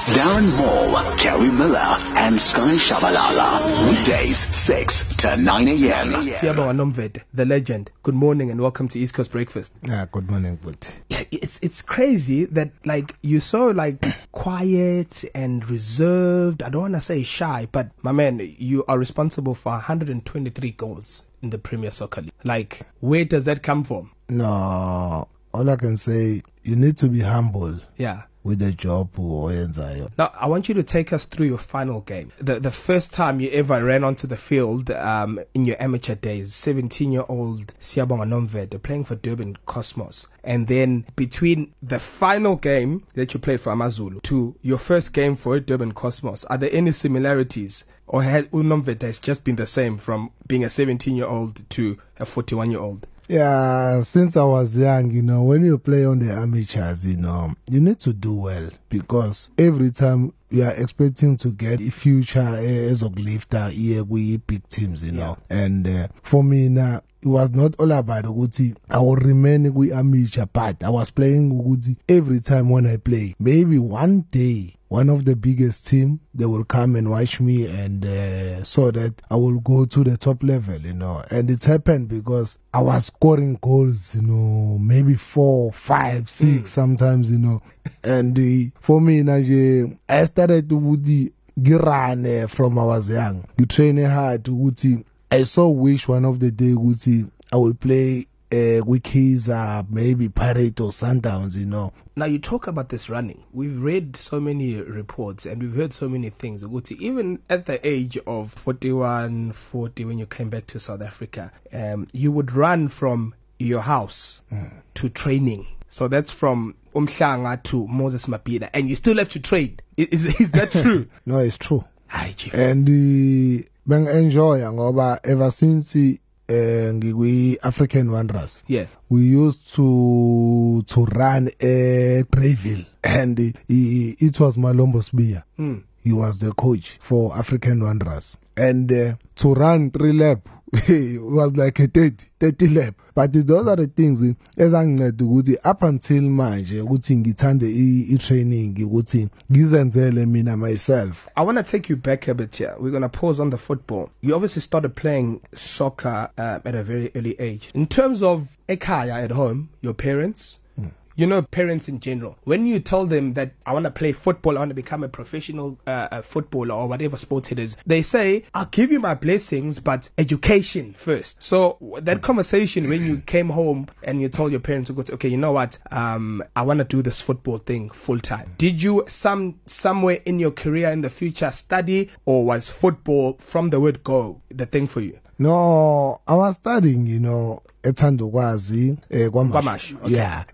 Darren Hall, Kerry Miller, and Sky Shabalala. Weekdays, 6 to 9 a.m. Siyabonga Nomvete, the legend. Good morning and welcome to East Coast Breakfast. Good morning, Buti. Yeah, it's crazy that you're so quiet and reserved. I don't want to say shy, but my man, you are responsible for 123 goals in the Premier Soccer League. Where does that come from? No, all I can say, you need to be humble. Yeah. With the job or enzayo. Now, I want you to take us through your final game. The first time you ever ran onto the field in your amateur days, 17-year-old Siyabonga Nomvete playing for Durban Cosmos. And then between the final game that you played for AmaZulu to your first game for Durban Cosmos, are there any similarities? Or had Nomvete has just been the same from being a 17-year-old to a 41-year-old? Yeah, since I was young, when you play on the amateurs, you need to do well because every time you are expecting to get a future as a lifter here with big teams, Yeah. And for me now, it was not all about Uguti. I will remain with amateur, but I was playing Uguti every time when I play. Maybe one day, one of the biggest team, they will come and watch me and so that I will go to the top level, And it happened because I was scoring goals, maybe 4, 5, 6 sometimes, And for me, I started to run from I was young. You train hard to I so wish one of the day I will play with his maybe Pirate or Sundowns, Now you talk about this running. We've read so many reports and we've heard so many things. Even at the age of 41, 40, when you came back to South Africa, you would run from your house to training. So that's from Umhlanga to Moses Mabhida, and you still have to train. Is that true? No, it's true. Hi, Chief. And bang enjoy ngoba ever since ngikwi African Wanderers. Yeah. We used to run Greyville, and it was Malombo Sbiya. He was the coach for African Wanderers. And to run 3 laps, it was like a 30 lap. But those are the things ezanginceda up until manje ukuthi ngithande i-training ukuthi ngizenzele mina myself. I want to take you back a bit here. We're going to pause on the football. You obviously started playing soccer at a very early age. In terms of ekhaya at home, your parents, parents in general, when you tell them that I want to play football, I want to become a professional footballer or whatever sport it is, they say, I'll give you my blessings, but education first. So that conversation when you came home and you told your parents to go, okay, you know what, I want to do this football thing full time. Did you somewhere in your career in the future study, or was football from the word go the thing for you? No, I was studying, Ethandokwazi, KwaMashu. Okay. Yeah,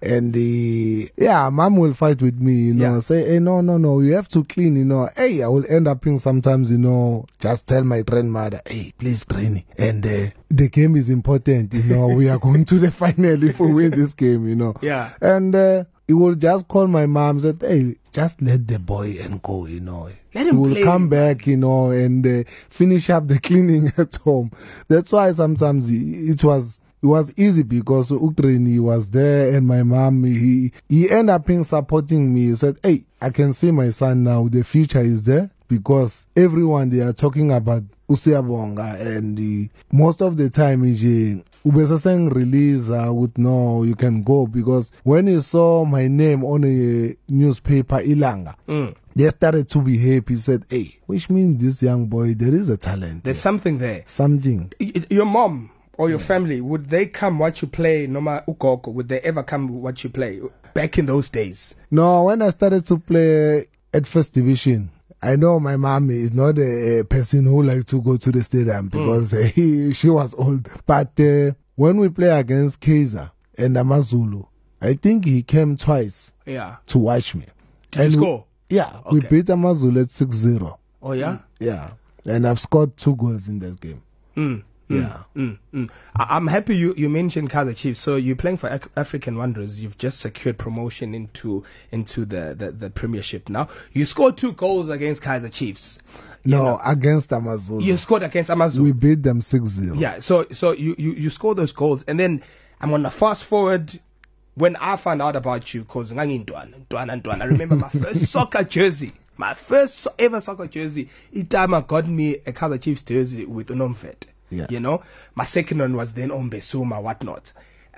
and mom will fight with me, say, hey, no, you have to clean, hey, I will end up in sometimes, just tell my grandmother, hey, please clean, and the game is important, we are going to the final if we win this game, Yeah. And he will just call my mom, said, hey, just let the boy and go, Let him he will play. come back, and finish up the cleaning at home. That's why sometimes it was easy because Ukraine was there, and my mom, he ended up supporting me. He said, hey, I can see my son now, the future is there, because everyone, they are talking about Usiyabonga, and most of the time, saying release would know you can go, because when he saw my name on a newspaper, Ilanga, they started to be happy. He said, hey, which means this young boy, there is a talent. There's something there. Something. Your mom or your family, would they come watch you play, Noma Ukoko? Would they ever come watch you play back in those days? No, when I started to play at First Division, I know my mom is not a person who likes to go to the stadium because she was old. But when we play against Kaizer and AmaZulu, I think he came twice to watch me. Did you score? Yeah, Okay. we beat AmaZulu at 6-0. Oh, yeah? Yeah, and I've scored 2 goals in that game. Yeah. I'm happy you mentioned Kaizer Chiefs. So you're playing for African Wanderers. You've just secured promotion into the Premiership now. You scored 2 goals against Kaizer Chiefs. No, against AmaZulu. You scored against AmaZulu. We beat them 6-0. Yeah, so you scored those goals, and then I'm going to fast forward when I found out about you, because I remember my first soccer jersey. My first ever soccer jersey, each time I got me a Kaizer Chiefs jersey with Unomfet. Yeah. You know, my second one was then Ombesuma, whatnot.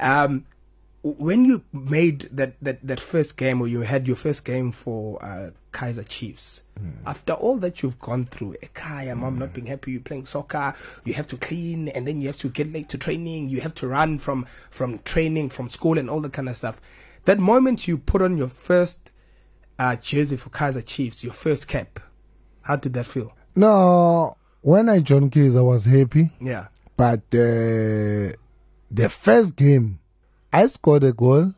When you made that first game, or you had your first game for Kaizer Chiefs, after all that you've gone through, Ekaya, mom not being happy, you're playing soccer, you have to clean, and then you have to get late to training, you have to run from training, from school, and all that kind of stuff. That moment you put on your first jersey for Kaizer Chiefs, your first cap, how did that feel? No, when I joined Kaizer, I was happy. Yeah. But the first game, I scored a goal.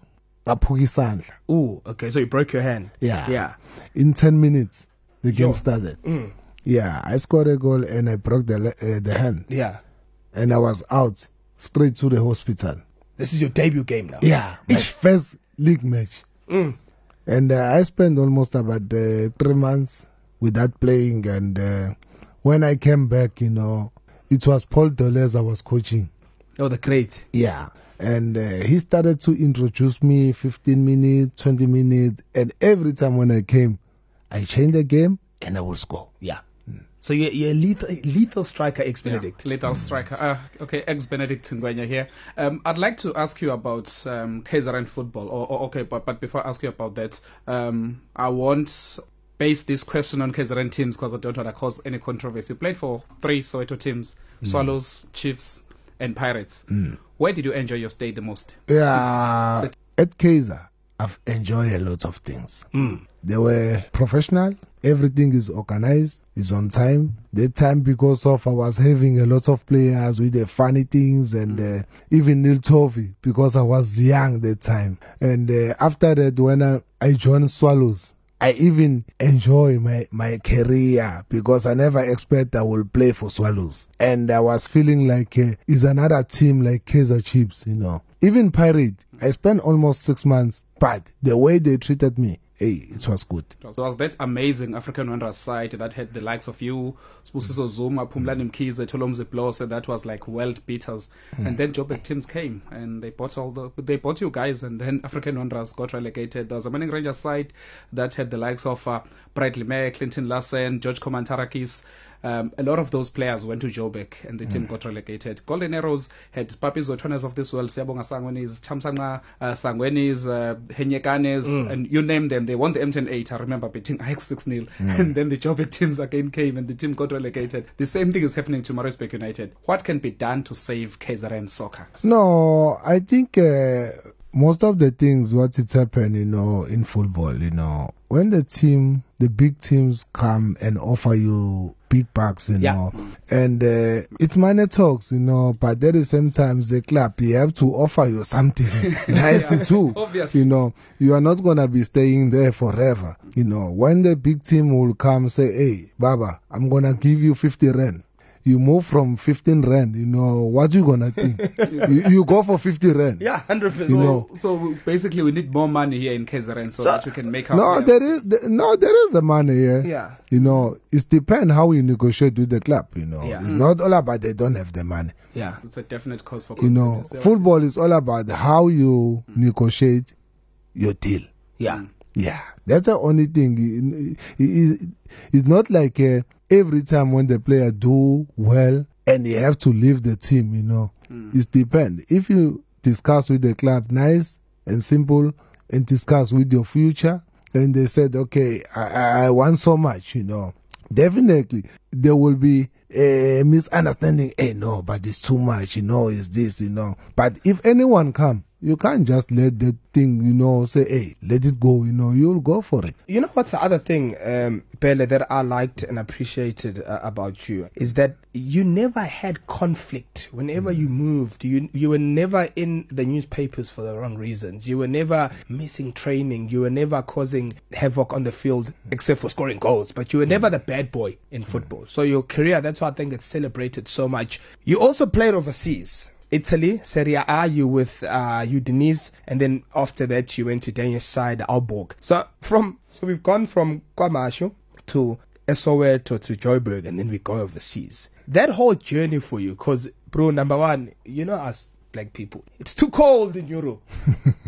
Ooh, okay, so you broke your hand. Yeah. In 10 minutes, the game Sure. started. Mm. Yeah, I scored a goal and I broke the hand. Yeah. And I was out straight to the hospital. This is your debut game now. Yeah, my first league match. Mm. And I spent almost about 3 months without playing. And when I came back, it was Paul Dolez I was coaching. Oh, the great. Yeah. And he started to introduce me 15 minutes, 20 minutes. And every time when I came, I changed the game and I will score. Yeah. So you're a lethal striker, ex-Benedict. Yeah, lethal striker. Okay, ex-Benedict Ngwenya here. I'd like to ask you about KZN football. Okay, but before I ask you about that, I won't base this question on KZN teams because I don't want to cause any controversy. You played for 3 Soweto teams, Swallows, Chiefs, and Pirates. Where did you enjoy your stay the most? Yeah, at Kaizer, I've enjoyed a lot of things. They were professional. Everything is organized. It's on time. That time, because of I was having a lot of players with the funny things, and even Neil Tovey, because I was young that time. And after that, when I joined Swallows, I even enjoy my career because I never expect I will play for Swallows. And I was feeling like it's another team like Kaizer Chiefs, Even Pirate, I spent almost 6 months, but the way they treated me, it was good. So was that amazing African Wanderers side that had the likes of you, Spusiso Zuma, Pumlani Mkhize, Tolomze Blose, that was like world beaters. And then Joburg teams came and they bought you guys, and then African Wanderers got relegated. There was a Manning Rangers side that had the likes of Bradley May, Clinton Larsen, George Komantarakis. A lot of those players went to Joburg and the team got relegated. Golden Arrows had Papis Zotones of this world, Siyabonga Sangwenis, Chamsanga Sangwenis, Henyekanes, and you name them. They won the M10-8, I remember, beating Ajax 6-0. And then the Joburg teams again came and the team got relegated. The same thing is happening to Maritzburg United. What can be done to save KZN soccer? No, I think most of the things what it's happened, in football, when the big teams come and offer you big bucks, and it's money talks, but at the same time, the club, they have to offer you something nice too. Obviously. You are not going to be staying there forever. When the big team will come, say, hey, Baba, I'm going to give you 50 rand. You move from 15 rand, what you gonna think? you go for 50 rand. Yeah, 100%. So basically we need more money here in KZN so that we can make our there is the money here. Yeah. It depends how you negotiate with the club, It's not all about they don't have the money. Yeah. It's a definite cause for Football is all about how you negotiate your deal. Yeah. Yeah, that's the only thing. It's not like every time when the player do well and they have to leave the team, It depends. If you discuss with the club nice and simple and discuss with your future, and they said, okay, I want so much, definitely there will be a misunderstanding. Hey, no, but it's too much, it's this, But if anyone come, you can't just let that thing, say, hey, let it go, you'll go for it. You know what's the other thing, Bele, that I liked and appreciated about you is that you never had conflict whenever you moved. You were never in the newspapers for the wrong reasons. You were never missing training. You were never causing havoc on the field except for scoring goals. But you were never the bad boy in football. So your career, that's why I think it's celebrated so much. You also played overseas. Italy, Serie A, you with Udinese, and then after that you went to Danish side, Aalborg. So we've gone from KwaMashu to Soweto to Joburg, and then we go overseas. That whole journey for you, because bro, number one, us black people, it's too cold in Europe.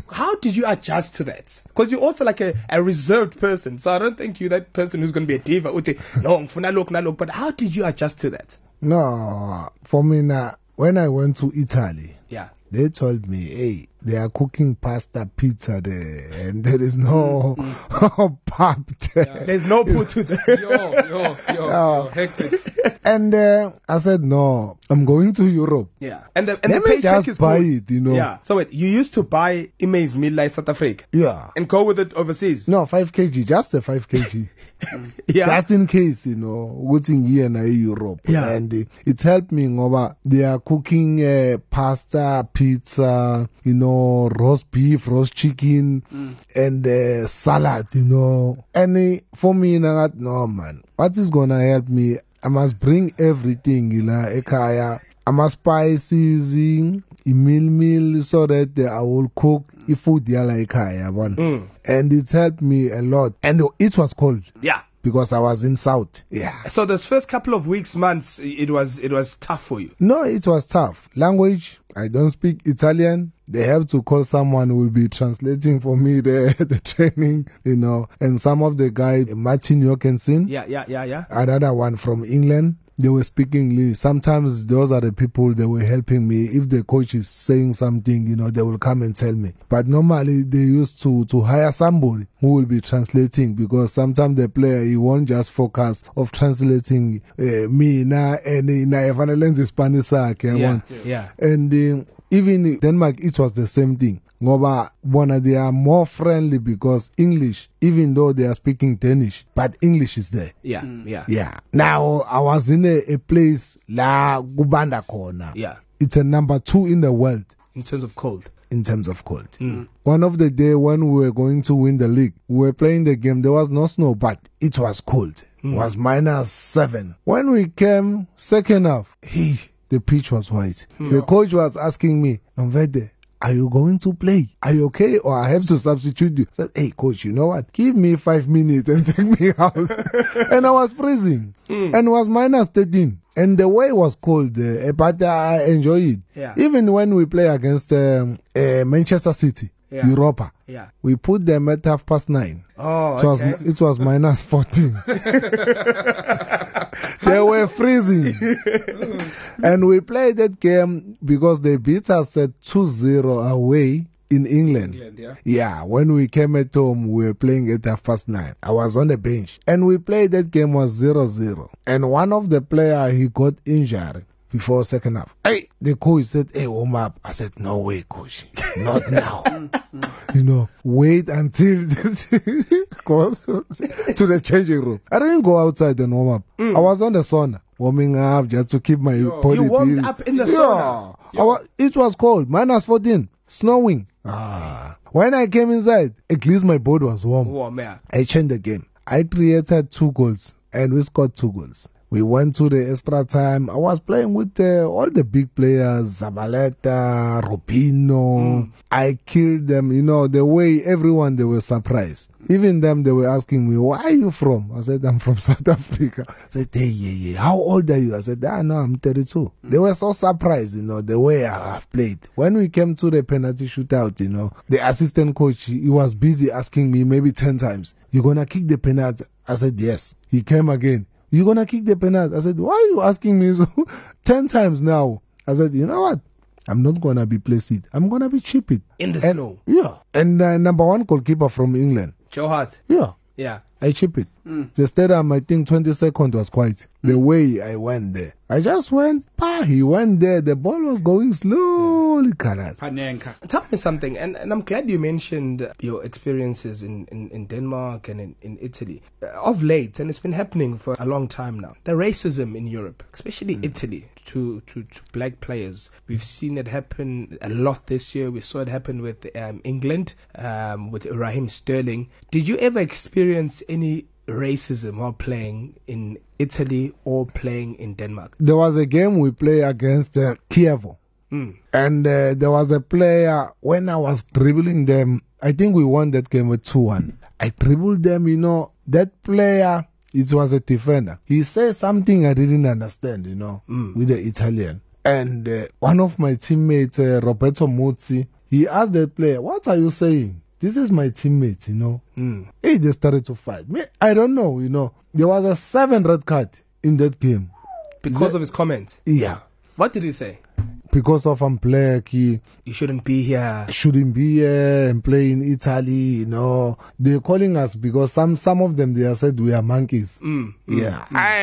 How did you adjust to that? Because you're also like a reserved person. So I don't think you're that person who's going to be a diva. No, ngifuna lokhu nalokhu. But how did you adjust to that? No, for me now, when I went to Italy, Yeah. they told me, hey, they are cooking pasta, pizza there, and there is no pub there. There's no put to that. Yo, hectic. And I said, no, I'm going to Europe. Yeah. And the Let me paycheck just is buy good. it, you know. Yeah. So wait, you used to buy Imaze meal like South Africa Yeah. and go with it overseas? No, 5 kg, just a 5 kg. Yeah. Just in case, you know, waiting here in Europe. Yeah. And it helped me, ngoba they are cooking pasta, pizza, you know, roast beef, roast chicken, and salad, you know. And for me, no, man, what is gonna help me? I must bring everything, you know, ekaya. I must spices, meal, so that I will cook food like ekaya, and it helped me a lot. And it was cold. Yeah. Because I was in South. Yeah. So those first couple of weeks, months, it was tough for you. No, it was tough. Language, I don't speak Italian. They have to call someone who will be translating for me the training, you know. And some of the guys, Martin Jorgensen. Yeah. Another one from England. They were speaking English. Sometimes those are the people that were helping me. If the coach is saying something, you know, they will come and tell me. But normally they used to hire somebody who will be translating, because sometimes the player, he won't just focus of translating me na evangelist Spanish. Yeah. And even in Denmark, it was the same thing. Ngoba bona, they are more friendly because English, even though they are speaking Danish, but English is there. Yeah. Yeah. Now, I was in a place la Gubanda Kona. Yeah. It's a number 2 in the world In terms of cold. in terms of cold. One of the day when we were going to win the league, we were playing the game. There was no snow, but it was cold. It was -7. When we came second half, the pitch was white. The coach was asking me, Nomvede, are you going to play? Are you okay? Or I have to substitute you? I said, hey, coach, you know what? Give me 5 minutes and take me out. And I was freezing. And it was -13. And the way was cold, but I enjoy it. Yeah. Even when we play against Manchester City, Europa, we put them at 9:30. Oh, It was -14. They were freezing. And we played that game because they beat us at 2-0 away in England. Yeah, when we came at home, we were playing at 9:30. I was on the bench. And we played that game was 0-0. And one of the players, he got injured before second half. Hey, the coach said, hey, warm up. I said, no way, coach. Not now. You know, wait until goes to the changing room. I didn't go outside and warm up. I was on the sauna, warming up just to keep my body. You warmed up in the sauna? It was cold, -14, snowing. When I came inside, at least my body was warm. Warm, yeah. I changed the game. I created 2 goals and we scored 2 goals. We went to the extra time. I was playing with all the big players, Zabaleta, Rupino. I killed them, you know, the way everyone, they were surprised. Even them, they were asking me, where are you from? I said, I'm from South Africa. I said, hey, yeah. How old are you? I said, no, I'm 32. They were so surprised, you know, the way I have played. When we came to the penalty shootout, you know, the assistant coach, he was busy asking me maybe 10 times, you gonna kick the penalty? I said, yes. He came again. You gonna kick the penalty? I said, why are you asking me so 10 times now? I said, you know what? I'm not gonna be placed. I'm gonna be cheaped. In the snow. Yeah. And number 1 goalkeeper from England. Joe Hart. Yeah. Yeah. I chip it. The stadium, I think 20 seconds was quite. The way I went there. I just went, he went there. The ball was going slowly, Karas. Panenka. Tell me something, and I'm glad you mentioned your experiences in Denmark and in Italy. Of late, and it's been happening for a long time now, the racism in Europe, especially Italy, to black players. We've seen it happen a lot this year. We saw it happen with England, with Raheem Sterling. Did you ever experience any racism while playing in Italy or playing in Denmark? There was a game we played against Kiev. And there was a player, when I was dribbling them, I think we won that game with 2-1. I dribbled them, you know, that player, it was a defender. He said something I didn't understand, you know, with the Italian. And one of my teammates, Roberto Muzzi, he asked that player, "What are you saying? This is my teammate, you know." He just started to fight. Me, I don't know, you know. There was a 7 red card in that game. Because of his comment. Yeah. What did he say? Because of player, he You shouldn't be here. shouldn't be here and play in Italy, you know. They're calling us because some of them, they have said we are monkeys. Yeah.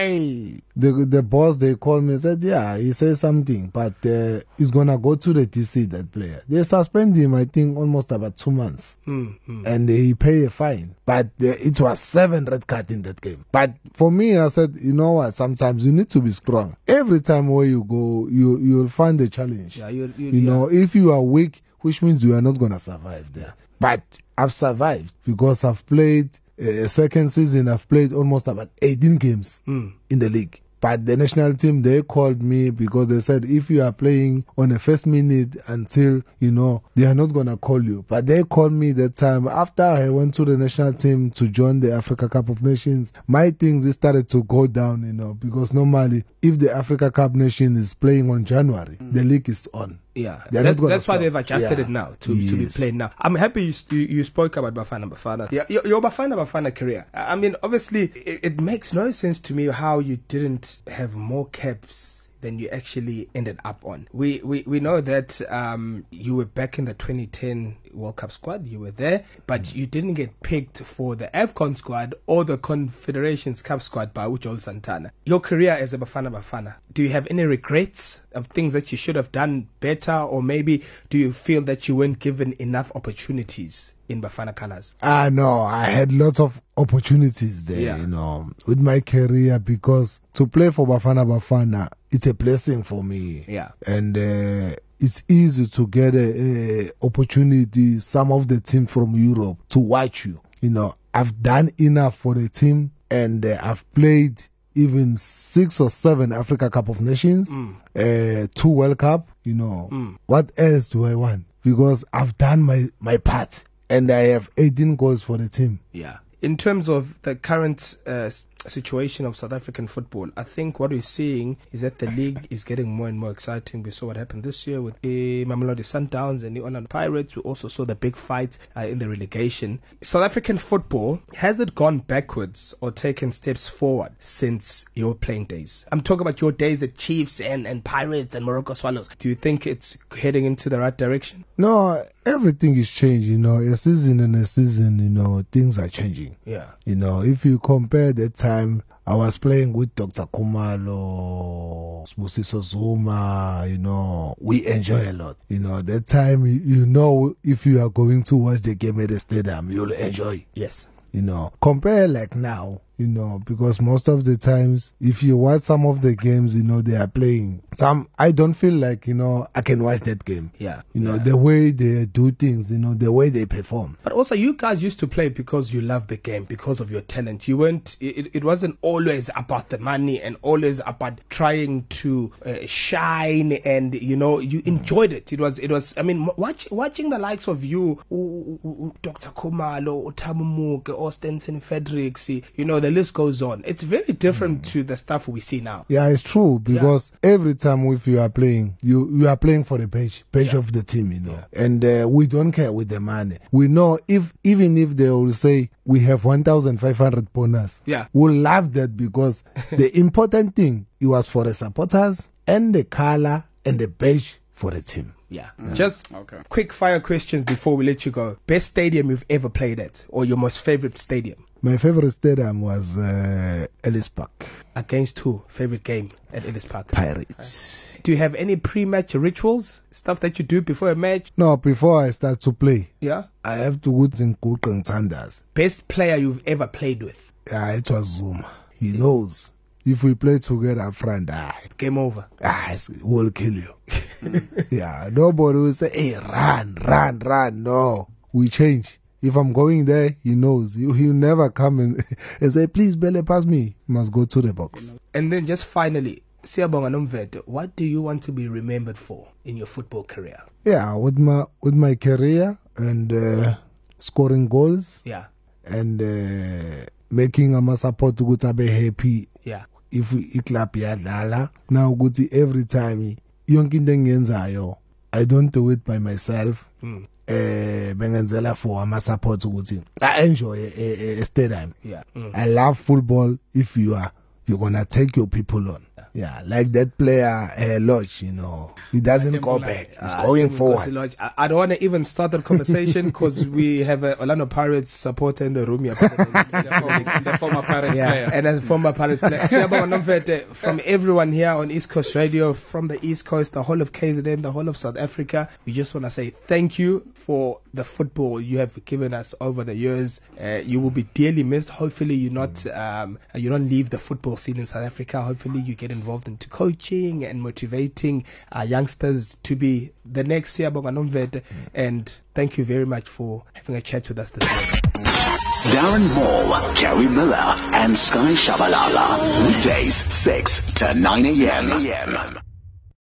The boss, they called me and said, yeah, he said something, but he's going to go to the TC, that player. They suspend him, I think, almost about 2 months. And he pay a fine. But it was 7 red card in that game. But for me, I said, you know what, sometimes you need to be strong. Every time where you go, you'll find a challenge. Yeah, you know, if you are weak, which means you are not going to survive there. But I've survived because I've played a second season. I've played almost about 18 games in the league. But the national team, they called me because they said if you are playing on the first minute until, you know, they are not going to call you. But they called me that time after I went to the national team to join the Africa Cup of Nations. My things started to go down, you know, because normally if the Africa Cup Nation is playing on January, the league is on. Yeah, They're that's why stop. they've adjusted Yeah. it now to be played now. I'm happy you spoke about Bafana. Yeah, your Bafana career. I mean, obviously, it makes no sense to me how you didn't have more caps than you actually ended up on. We know that you were back in the 2010 World Cup squad. You were there, but you didn't get picked for the AFCON squad or the Confederations Cup squad by Ujol Santana. Your career as a Bafana, do you have any regrets of things that you should have done better, or maybe do you feel that you weren't given enough opportunities in Bafana colours? No, I had lots of opportunities there, you know, with my career, because to play for Bafana, it's a blessing for me. Yeah. And it's easy to get a opportunity, some of the team from Europe to watch you. You know, I've done enough for the team, and I've played even 6 or 7 Africa Cup of Nations, 2 World Cup, you know. What else do I want? Because I've done my part, and I have 18 goals for the team. Yeah. In terms of the current situation of South African football, I think what we're seeing is that the league is getting more and more exciting. We saw what happened this year with Mamelodi Sundowns and the Orlando Pirates. We also saw the big fight in the relegation. South African football, has it gone backwards or taken steps forward since your playing days? I'm talking about your days at Chiefs and Pirates and Morocco Swallows. Do you think it's heading into the right direction? No, everything is changing, you know. A season and a season, you know, things are changing. Yeah. You know, if you compare that time, I was playing with Dr. Khumalo, Sbusiso Zuma, you know, we enjoy a lot. You know, that time, you know, if you are going to watch the game at the stadium, you'll enjoy. Yes. You know, compare like now, you know, because most of the times, if you watch some of the games, you know, they are playing. I don't feel like, you know, I can watch that game. Yeah. You know, the way they do things, you know, the way they perform. But also, you guys used to play because you love the game, because of your talent. You weren't, it wasn't always about the money and always about trying to shine, and, you know, you enjoyed it. It was, I mean, watching the likes of you, Dr. Khumalo, Tamumuke, Ostenson, Fredericks, you know, the list goes on. It's very different to the stuff we see now. Yeah, it's true, because every time if you are playing, you are playing for the page of the team, you know. And we don't care with the money. We know even if they will say we have 1,500 bonus, we'll love that, because the important thing, it was for the supporters and the color and the badge for the team. Yeah. Just quick fire questions before we let you go. Best stadium you've ever played at, or your most favorite stadium? My favorite stadium was Ellis Park. Against who? Favorite game at Ellis Park? Pirates. Do you have any pre-match rituals? Stuff that you do before a match? No, before I start to play. Yeah? I have to go to Nkukeng Sanders. Best player you've ever played with? Yeah, it was Zuma. He knows. If we play together, friend, game over. We'll kill you. Yeah, nobody will say, hey, run. No, we change. If I'm going there, he knows. He'll never come and say, please, Bele, pass me. He must go to the box. And then just finally, Siyabonga Nomvete, what do you want to be remembered for in your football career? Yeah, with my career and scoring goals. Yeah. And making a support to be happy. Yeah. If we club yadlala, now go to every time yonke into engiyenzayo I don't do it by myself. Bengenzela for ama support ukuthi I enjoy a stadium. Yeah. I love football. If you're gonna take your people on. Yeah, like that player Lodge, you know, he doesn't go back. He's going forward. I don't want to even start that conversation because we have a Orlando Pirates supporter in the room here. The former Pirates player. And as former Pirates player. From everyone here on East Coast Radio, from the East Coast, the whole of KZN, the whole of South Africa, we just want to say thank you for the football you have given us over the years. You will be dearly missed. Hopefully you don't leave the football scene in South Africa. Hopefully you get involved into coaching and motivating our youngsters to be the next Siyabonga Nomvete. And thank you very much for having a chat with us this morning. Darren Moore, Gary Miller, and Sky Shabalala. Weekdays 6 to 9 a.m.